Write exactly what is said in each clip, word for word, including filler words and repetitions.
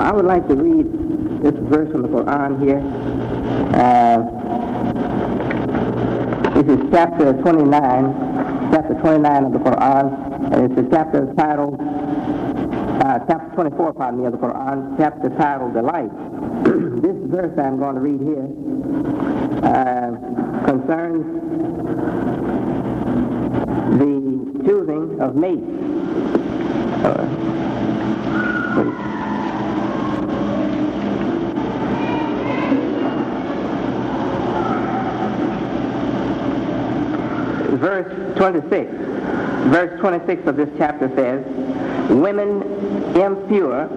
I would like to read this verse from the Quran here. Uh, this is chapter twenty-nine, chapter twenty-nine of the Quran, and it's a chapter titled, uh, chapter twenty-four, pardon me, of the Quran, chapter titled Delight. This verse I'm going to read here uh, concerns the choosing of mates. Uh, Verse twenty-six. Verse twenty-six of this chapter says, women impure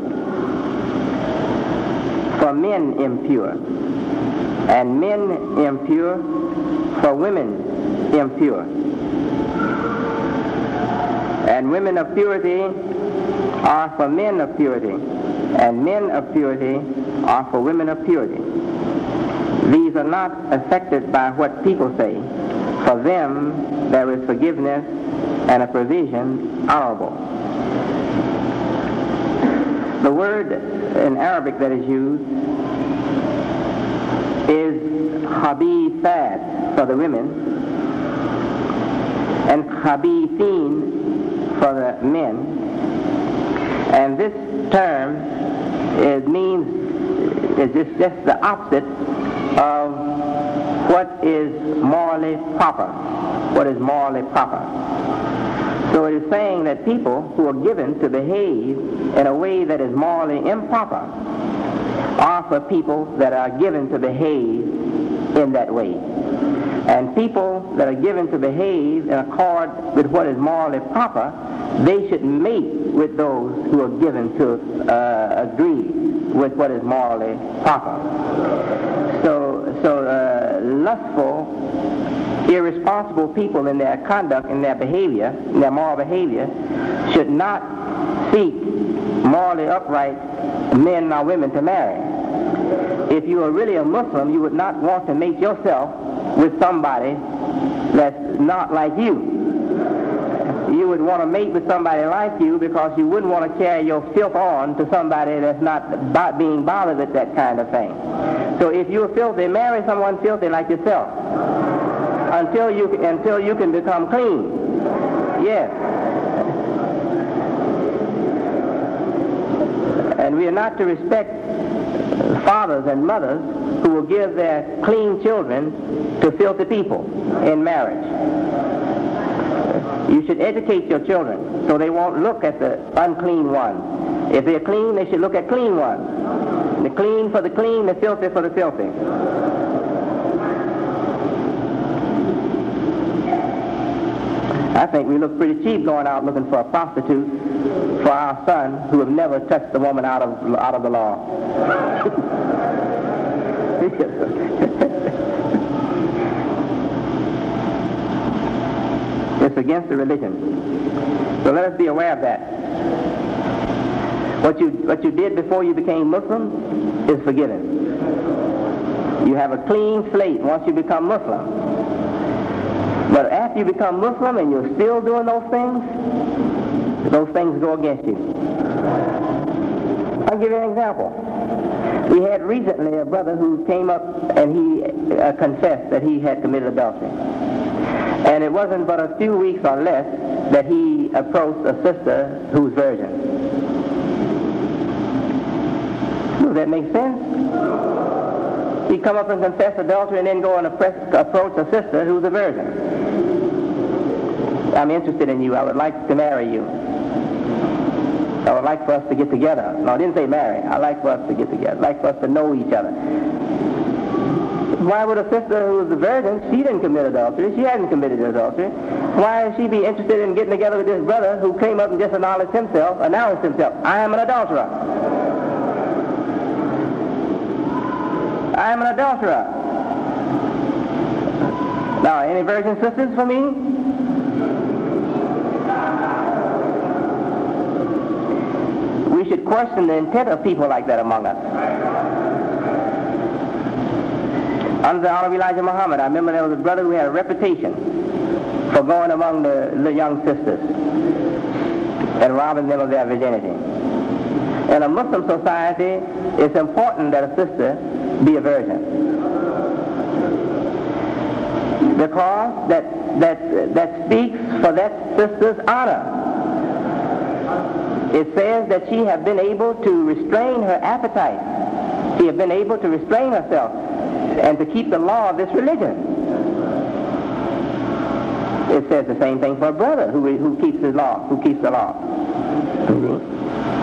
for men impure, and men impure for women impure. And women of purity are for men of purity, and men of purity are for women of purity. These are not affected by what people say. For them there is forgiveness and a provision honorable. The word in Arabic that is used is khabithat for the women and khabithin for the men. And this term is means is just, just the opposite of what is morally proper. What is morally proper. So it is saying that people who are given to behave in a way that is morally improper are for people that are given to behave in that way. And people that are given to behave in accord with what is morally proper, they should mate with those who are given to uh, agree with what is morally proper. So, so uh, lustful, irresponsible people in their conduct, in their behavior, in their moral behavior, should not seek morally upright men or women to marry. If you are really a Muslim, you would not want to mate yourself with somebody that's not like you. You would want to mate with somebody like you because you wouldn't want to carry your filth on to somebody that's not bo- being bothered with that kind of thing. So if you're filthy, marry someone filthy like yourself until you until you can become clean. Yes. And we are not to respect fathers and mothers who will give their clean children to filthy people in marriage. You should educate your children so they won't look at the unclean one. If they're clean, they should look at clean ones. The clean for the clean, the filthy for the filthy. I think we look pretty cheap going out looking for a prostitute for our son who have never touched a woman out of out of the law. It's against the religion. So let us be aware of that. What you what you did before you became Muslim is forgiven. You have a clean slate once you become Muslim. But after you become Muslim and you're still doing those things, those things go against you. I'll give you an example. We had recently a brother who came up and he uh, confessed that he had committed adultery. And it wasn't but a few weeks or less that he approached a sister who's virgin. Does that make sense? He'd come up and confess adultery and then go and approach a sister who's a virgin. I'm interested in you. I would like to marry you. I would like for us to get together. No, I didn't say marry. I'd like for us to get together. I'd like for us to know each other. Why would a sister who's a virgin, she didn't commit adultery. She hadn't committed adultery. Why would she be interested in getting together with this brother who came up and just acknowledged himself, announced himself, I am an adulterer. I am an adulterer. Now, any virgin sisters for me? We should question the intent of people like that among us. Under the honor of Elijah Muhammad, I remember there was a brother who had a reputation for going among the, the young sisters and robbing them of their virginity. In a Muslim society, it's important that a sister be a virgin, because that that that speaks for that sister's honor. It says that she have been able to restrain her appetite. She have been able to restrain herself and to keep the law of this religion. It says the same thing for a brother who who keeps his law, who keeps the law. Mm-hmm.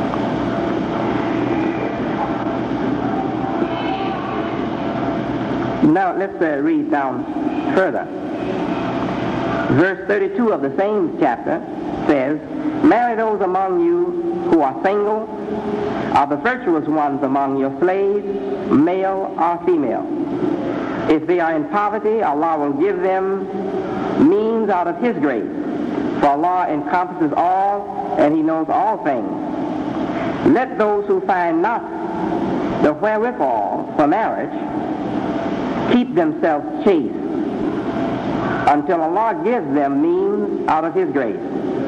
Now let's uh, read down further. Verse thirty-two of the same chapter says, "Marry those among you who are single, are the virtuous ones among your slaves, male or female. If they are in poverty, Allah will give them means out of His grace. For Allah encompasses all, and He knows all things. Let those who find not the wherewithal for marriage keep themselves chaste until Allah gives them means out of His grace."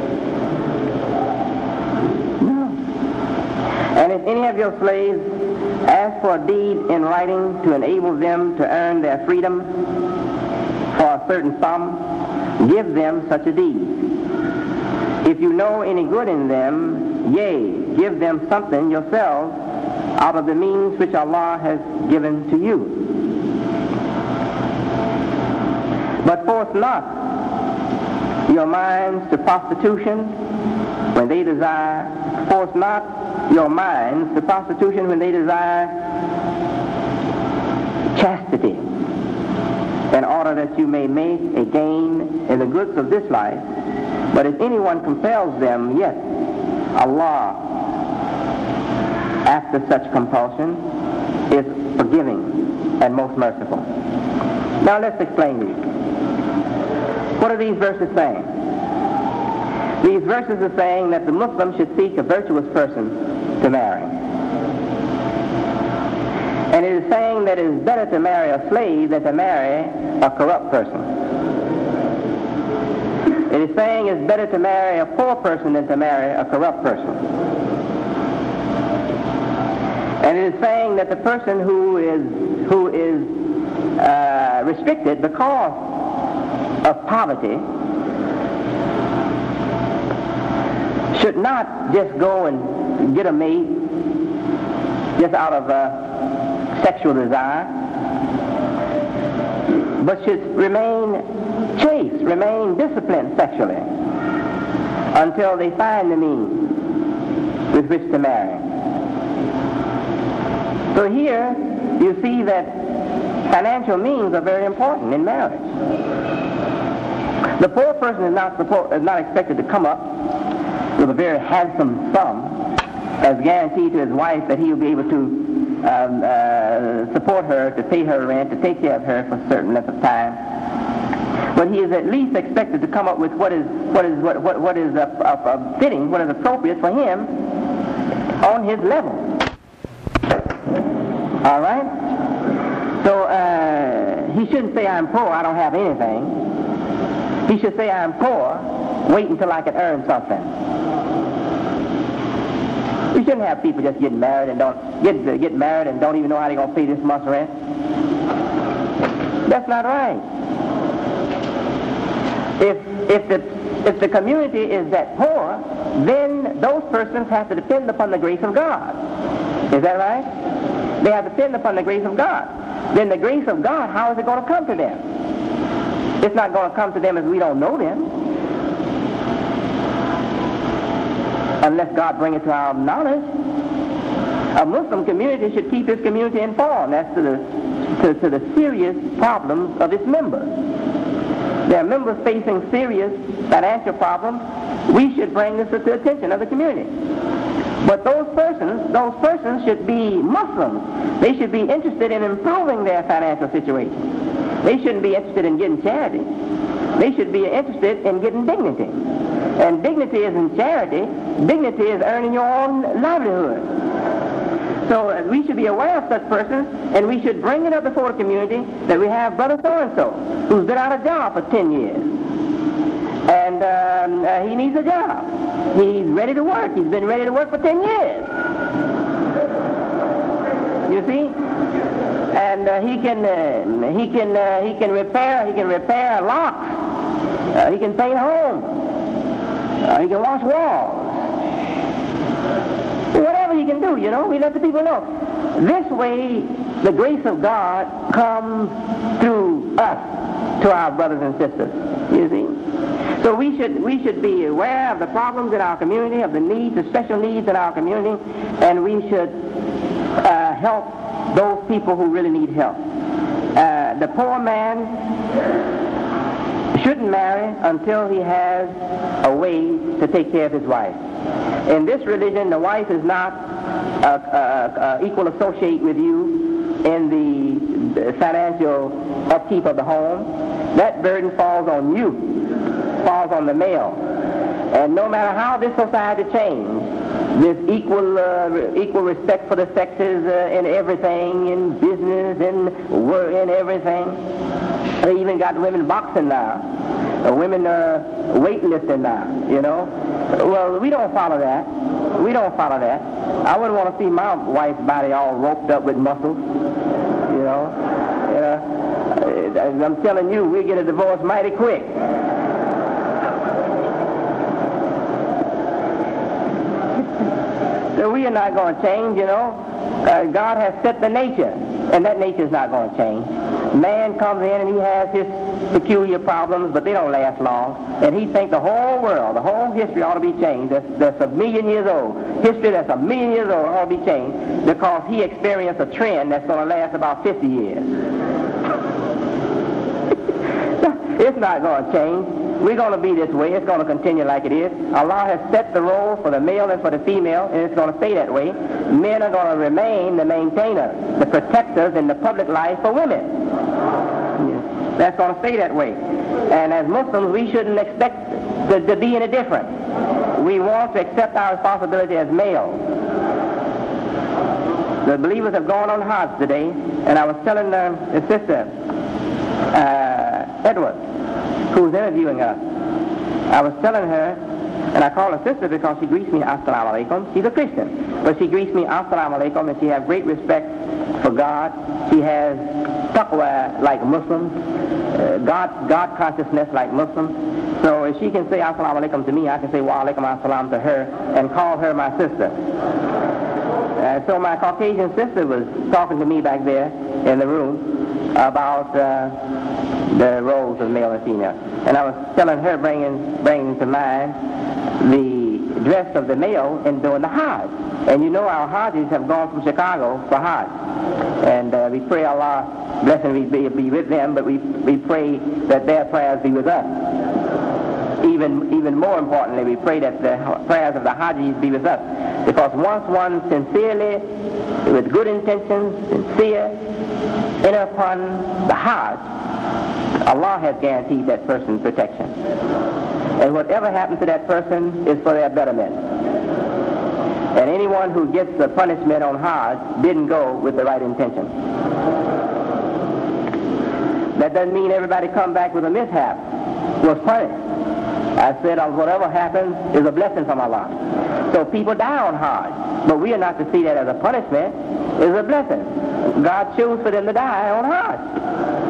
No. "And if any of your slaves ask for a deed in writing to enable them to earn their freedom for a certain sum, give them such a deed. If you know any good in them, yea, give them something yourselves out of the means which Allah has given to you. But force not your minds to prostitution when they desire, force not your minds to prostitution when they desire chastity, in order that you may make a gain in the goods of this life. But if anyone compels them, yet Allah, after such compulsion, is forgiving and most merciful." Now let's explain these. What are these verses saying? These verses are saying that the Muslim should seek a virtuous person to marry. And it is saying that it is better to marry a slave than to marry a corrupt person. It is saying it's better to marry a poor person than to marry a corrupt person. And it is saying that the person who is who is uh, restricted because of poverty should not just go and get a mate just out of uh, sexual desire, but should remain chaste, remain disciplined sexually until they find the means with which to marry. So here you see that financial means are very important in marriage. The poor person is not, support, is not expected to come up with a very handsome sum as guaranteed to his wife that he will be able to um, uh, support her, to pay her rent, to take care of her for a certain length of time. But he is at least expected to come up with what is what is what what, what is uh, uh, fitting, what is appropriate for him on his level. All right. So uh, he shouldn't say, "I'm poor, I don't have anything." He should say, "I'm poor, wait until I can earn something." We shouldn't have people just get married and don't get get married and don't even know how they're going to pay this month's rent. That's not right. If if the if the community is that poor, then those persons have to depend upon the grace of God. Is that right? They have to depend upon the grace of God. Then the grace of God, how is it going to come to them? It's not going to come to them as we don't know them, unless God brings it to our knowledge. A Muslim community should keep its community informed as to the to, to the serious problems of its members. There are members facing serious financial problems. We should bring this to the attention of the community. But those persons, those persons should be Muslims. They should be interested in improving their financial situation. They shouldn't be interested in getting charity. They should be interested in getting dignity. And dignity isn't charity. Dignity is earning your own livelihood. So uh, we should be aware of such persons, and we should bring it up before the community that we have brother so-and-so who's been out of job for ten years. And um, uh, he needs a job. He's ready to work. He's been ready to work for ten years. You see? And uh, he can uh, he can uh, he can repair he can repair locks. Uh, he can paint homes. Uh, he can wash walls. Whatever he can do, you know, we let the people know. This way, the grace of God comes through us to our brothers and sisters. You see? So we should we should be aware of the problems in our community, of the needs, the special needs in our community, and we should uh, help those people who really need help. Uh, the poor man shouldn't marry until he has a way to take care of his wife. In this religion, the wife is not uh, uh, uh, equal associate with you in the, the financial upkeep of the home. That burden falls on you, falls on the male. And no matter how this society changes, this equal uh, equal respect for the sexes uh, in everything, in business, in work, in everything. They even got women boxing now. Uh, women uh, weightlifting now, you know. Well, we don't follow that. We don't follow that. I wouldn't want to see my wife's body all roped up with muscles, you know. Uh, I'm telling you, we get a divorce mighty quick. So we are not going to change, you know. Uh, God has set the nature, and that nature is not going to change. Man comes in and he has his peculiar problems, but they don't last long. And he thinks the whole world, the whole history ought to be changed. That's, that's a million years old. History that's a million years old ought to be changed because he experienced a trend that's going to last about fifty years. It's not going to change. We're going to be this way. It's going to continue like it is. Allah has set the role for the male and for the female, and it's going to stay that way. Men are going to remain the maintainers, the protectors in the public life for women. Yeah. That's going to stay that way. And as Muslims, we shouldn't expect to, to be any different. We want to accept our responsibility as males. The believers have gone on Hajj today, and I was telling uh, the sister, uh, Edward, who's interviewing us. I was telling her, and I call her sister because she greets me, Assalamu alaikum. She's a Christian, but she greets me, Assalamu alaikum, and she has great respect for God. She has taqwa like Muslims, uh, God, God consciousness like Muslims. So if she can say Assalamu alaikum to me, I can say wa alaikum assalam to her and call her my sister. Uh, so my Caucasian sister was talking to me back there in the room about uh, the roles of male and female. And I was telling her, bringing, bringing to mind the dress of the male in doing the Hajj. And you know our Hajjis have gone from Chicago for Hajj. And uh, we pray Allah blessing be, be with them, but we, we pray that their prayers be with us. Even, even more importantly, we pray that the prayers of the Hajjis be with us. Because once one sincerely, with good intentions, sincere, enter upon the Hajj, Allah has guaranteed that person protection. And whatever happens to that person is for their betterment. And anyone who gets the punishment on Hajj didn't go with the right intention. That doesn't mean everybody come back with a mishap, was punished. I said uh, whatever happens is a blessing from Allah. So people die on Hajj, but we are not to see that as a punishment, it's a blessing. God chose for them to die on Hajj.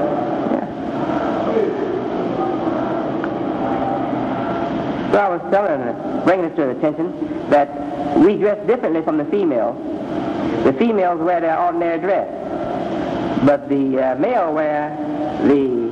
So I was telling, bringing it to the attention that we dress differently from the females. The females wear their ordinary dress, but the uh, male wear the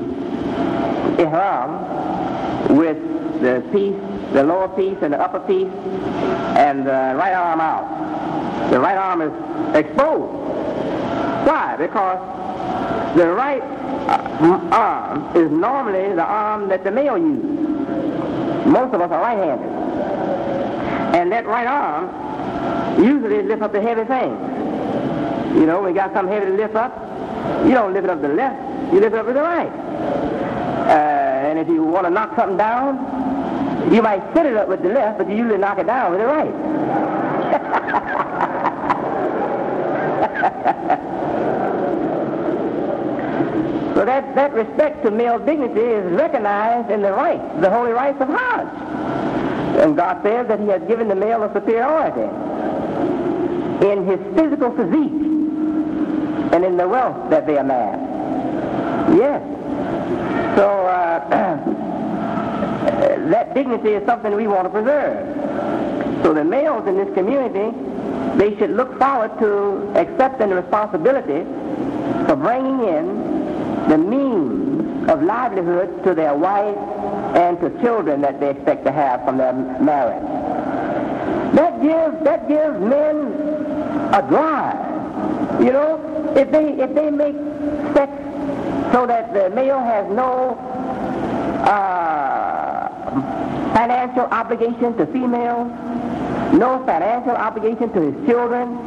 ihram with the piece, the lower piece and the upper piece, and the right arm out. The right arm is exposed. Why? Because the right arm is normally the arm that the male uses. Most of us are right-handed. And that right arm usually lifts up the heavy things. You know, when you got something heavy to lift up, you don't lift it up to the left, you lift it up to the right. Uh, and if you want to knock something down, you might set it up with the left, but you usually knock it down with the right. So that, that respect to male dignity is recognized in the rights, the holy rights of Hajj. And God says that he has given the male a superiority in his physical physique. and in the wealth that they amass. Yes. So uh, that dignity is something we want to preserve. So the males in this community, they should look forward to accepting the responsibility for bringing in the means of livelihood to their wife and to children that they expect to have from their marriage. That gives that gives men a drive. You know, if they if they make sex so that the male has no uh, financial obligation to females, no financial obligation to his children,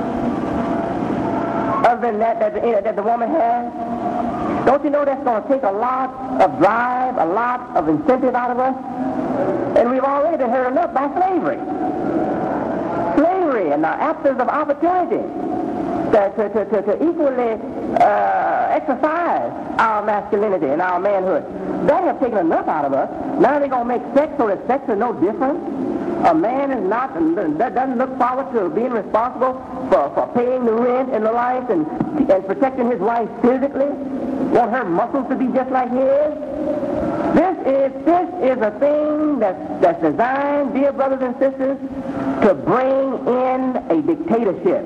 other than that that the, that the woman has, don't you know that's going to take a lot of drive, a lot of incentive out of us? And we've already been hurt enough by slavery. Slavery and the absence of opportunity to, to, to, to, to equally uh, exercise our masculinity and our manhood. They have taken enough out of us. Now they're going to make sex so that sex is no different. A man is not, that doesn't look forward to being responsible for, for paying the rent and the life and, and protecting his wife physically. Want her muscles to be just like his. This is this is a thing that's, that's designed, dear brothers and sisters, to bring in a dictatorship.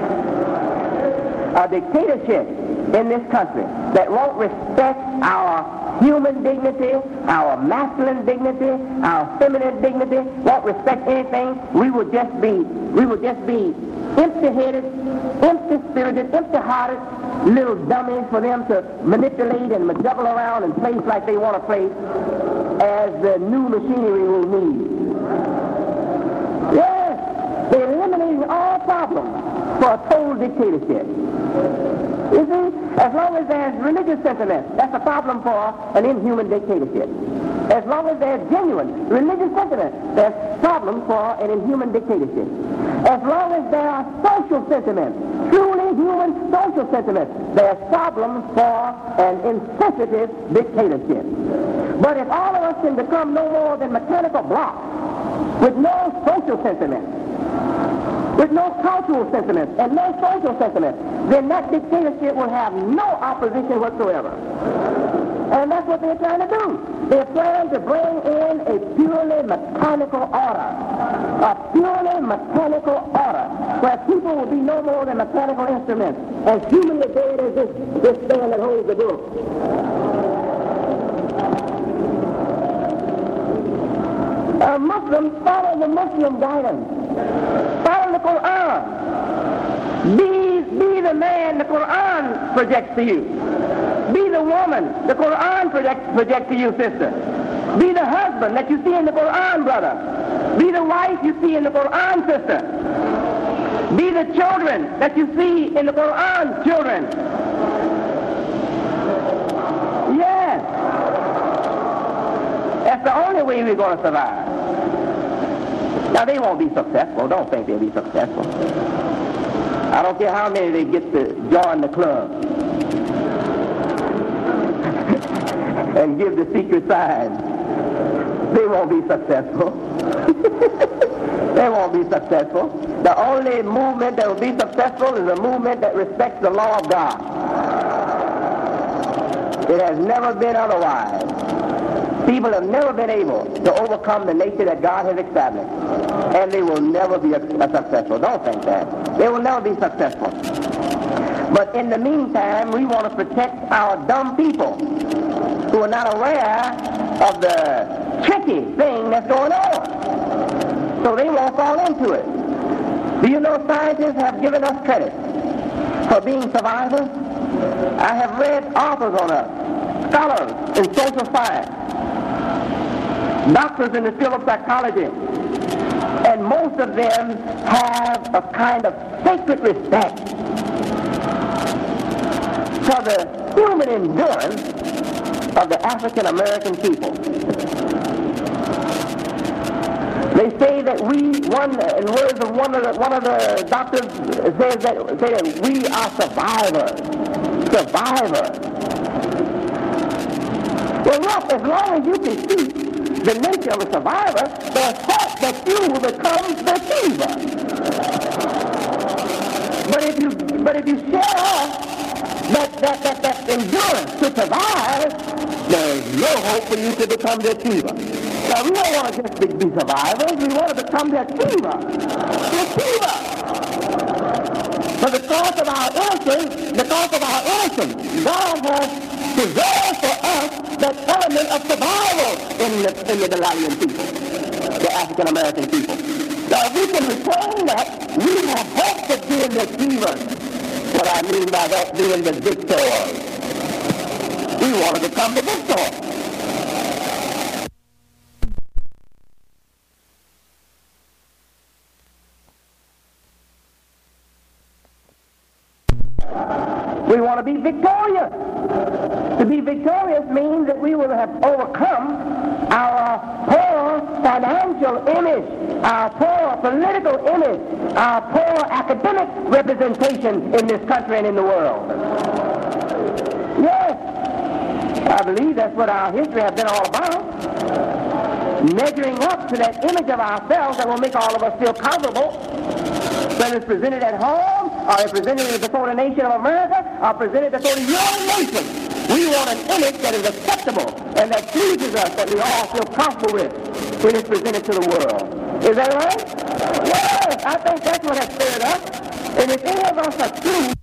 A dictatorship in this country that won't respect our human dignity, our masculine dignity, our feminine dignity, won't respect anything. We will just be, we will just be empty-headed, empty-spirited, empty-hearted little dummies for them to manipulate and juggle around and place like they want to place as the new machinery will need. Yes, they're eliminating all problems for a total dictatorship. You see, as long as there's religious sentiment, that's a problem for an inhuman dictatorship. As long as there's genuine religious sentiment, there's problems for an inhuman dictatorship. As long as there are social sentiments, truly human social sentiments, there's problems for an insensitive dictatorship. But if all of us can become no more than mechanical blocks with no social sentiment, with no cultural sentiment and no social sentiment, then that dictatorship will have no opposition whatsoever. And that's what they're trying to do. They're trying to bring in a purely mechanical order. A purely mechanical order where people will be no more than mechanical instruments, as humanly dead as this, this stand that holds the book. Uh, Muslims follow the Muslim guidance. Follow the Quran. Be, be the man the Quran projects to you. Be the woman the Quran projects, projects to you, sister. Be the husband that you see in the Quran, brother. Be the wife you see in the Quran, sister. Be the children that you see in the Quran, children. Yes. That's the only way we're going to survive. Now, they won't be successful. Don't think they'll be successful. I don't care how many they get to join the club and give the secret signs. They won't be successful. They won't be successful. The only movement that will be successful is a movement that respects the law of God. It has never been otherwise. People have never been able to overcome the nature that God has established. And they will never be a, a successful. Don't think that. They will never be successful. But in the meantime, we want to protect our dumb people who are not aware of the tricky thing that's going on. So they won't fall into it. Do you know scientists have given us credit for being survivors? I have read authors on us, scholars in social science, doctors in the field of psychology, and most of them have a kind of sacred respect for the human endurance of the African American people. They say that we, one, in words of one of the, one of the doctors says that, say that we are survivors. Survivors. Well, look, as long as you can see the nature of a survivor, there's hope that you will become the achiever. But if you, but if you share off that, that, that, that endurance to survive, there is no hope for you to become the achiever. Now, we don't want to just be, be survivors. We want to become the achiever. The achiever. For the cause of our innocence, the cause of our innocence, God has preserved for us that element of survival in the, in the Galalian people, the African American people. Now, if we can retain that, we have hope of being the achievers. What I mean by that, being the victors. We want to become the victor. We want to be victorious. To be victorious means that we will have overcome our poor financial image, our poor political image, our poor academic representation in this country and in the world. Yes, I believe that's what our history has been all about. Measuring up to that image of ourselves that will make all of us feel comfortable, whether it's presented at home, or it's presented before the nation of America, or presented before the young nation. We want an image that is acceptable and that pleases us, that we all feel comfortable with when it's presented to the world. Is that right? Yes, I think that's what has stirred us. And if any of us are true,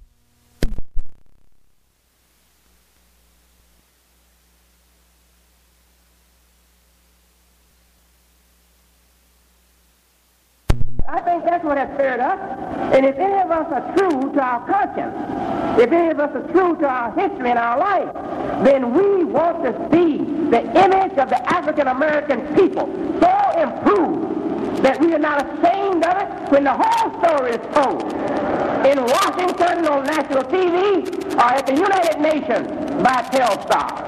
I think that's what has stirred us. And if any of us are true to our conscience, if any of us are true to our history and our life, then we want to see the image of the African American people so improved that we are not ashamed of it when the whole story is told. In Washington on national T V or at the United Nations by Telstar.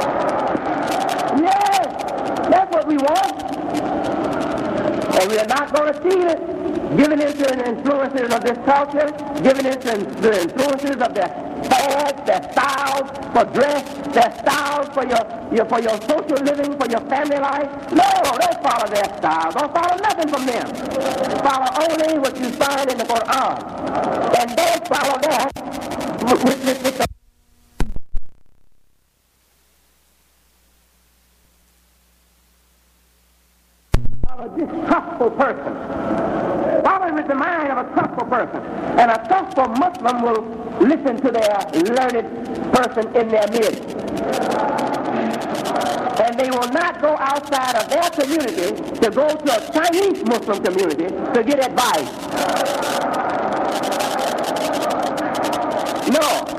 Yes, that's what we want. And we are not going to see it giving into the influences of this culture, giving into the influences of their fads, their styles for dress, their styles for your, your for your social living, for your family life. No, don't follow their styles. Don't follow nothing from them. Follow only what you find in the Quran. And don't follow that with, with, with, with the a distrustful person. Follow with the mind of a trustful person. And a trustful Muslim will listen to their learned person in their midst. And they will not go outside of their community to go to a Chinese Muslim community to get advice. No.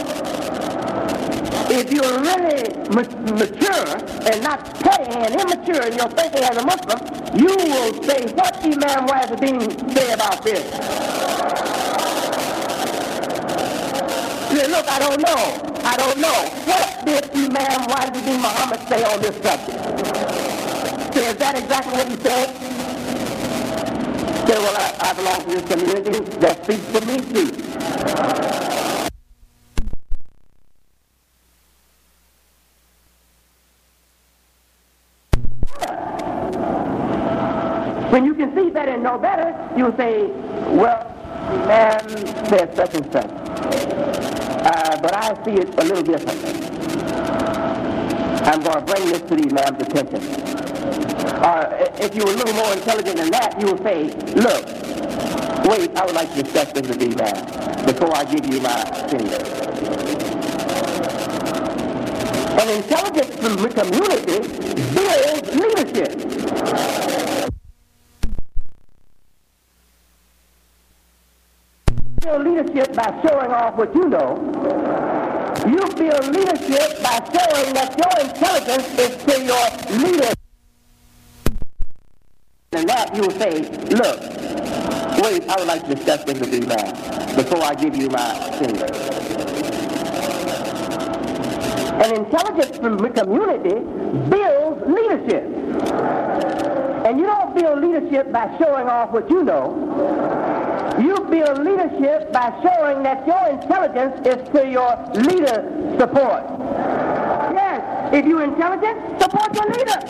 If you're really ma- mature and not petty and immature in your thinking as a Muslim, you will say, what Imam Waziddin say about this? You say, look, I don't know. I don't know. What did Imam Waziddin Muhammad say on this subject? Say, is that exactly what he said? Say, well, I, I belong to this community that speaks for me, too. When you can see better and know better, you'll say, well, man said such and such. Uh, but I see it a little differently. I'm going to bring this to the Imam's attention. Or if you were a little more intelligent than that, you will say, look, wait, I would like to discuss this with the Imam before I give you my opinion. An intelligent community builds leadership. Build leadership by showing off what you know. You build leadership by showing that your intelligence is to your leader. And that you will say, look, wait, I would like to discuss this with you now before I give you my opinion. An intelligent community builds leadership. And you don't build leadership by showing off what you know. You build leadership by showing that your intelligence is to your leader support. Yes, if you're intelligent, support your leader.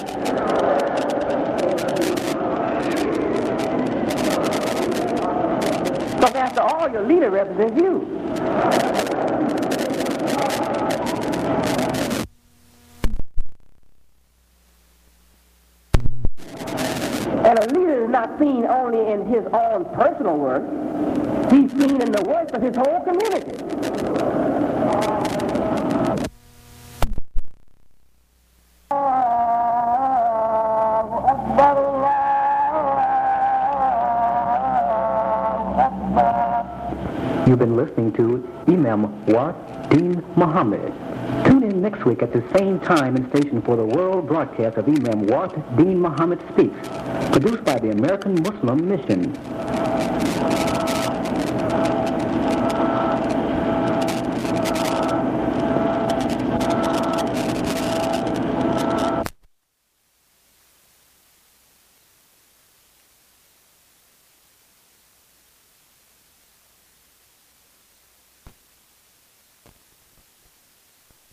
Because after all, your leader represents you. And a leader is not seen only in his own personal work. He's seen in the works of his whole community. You've been listening to Imam Ward Deen Muhammad. Tune in next week at the same time and station for the world broadcast of Imam Ward Deen Muhammad Speaks, produced by the American Muslim Mission.